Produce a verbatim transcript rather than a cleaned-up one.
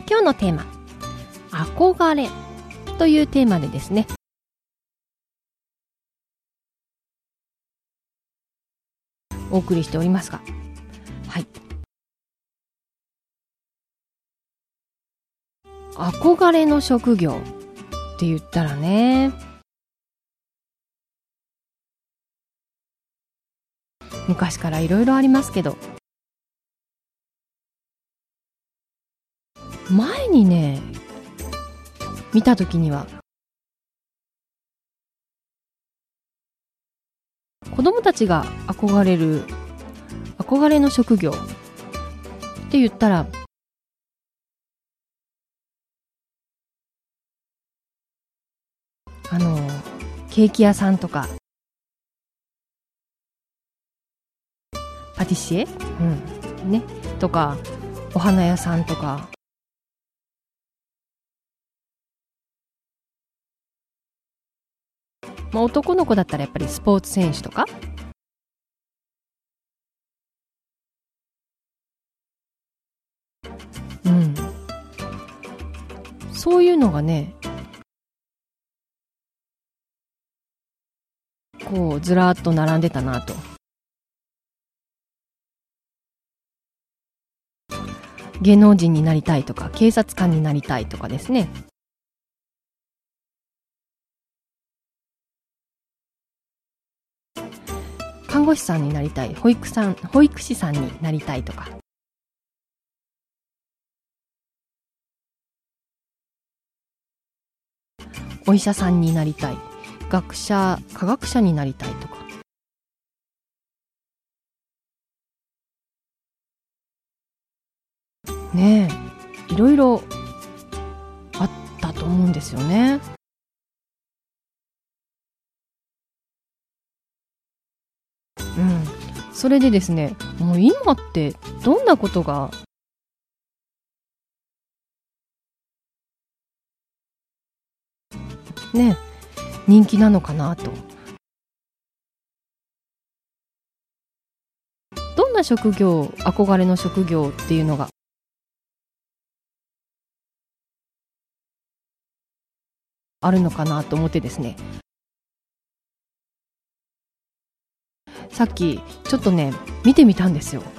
今日のテーマ、憧れというテーマでですね、お送りしておりますが、はい、憧れの職業って言ったらね、昔からいろいろありますけど、前にね見たときには、子供たちが憧れる憧れの職業って言ったら、あのケーキ屋さんとかパティシエ、うんね、とかお花屋さんとか、まあ、男の子だったらやっぱりスポーツ選手とか、うん、そういうのがね、こうずらーっと並んでたなと。芸能人になりたいとか、警察官になりたいとかですね、看護師さんになりたい、保育さん、保育士さんになりたいとか、お医者さんになりたい、学者、科学者になりたいとか、ねえ、いろいろあったと思うんですよね。うん、それでですね、もう今ってどんなことがね人気なのかなと。どんな職業、憧れの職業っていうのがあるのかなと思ってですね、さっきちょっとね見てみたんですよ。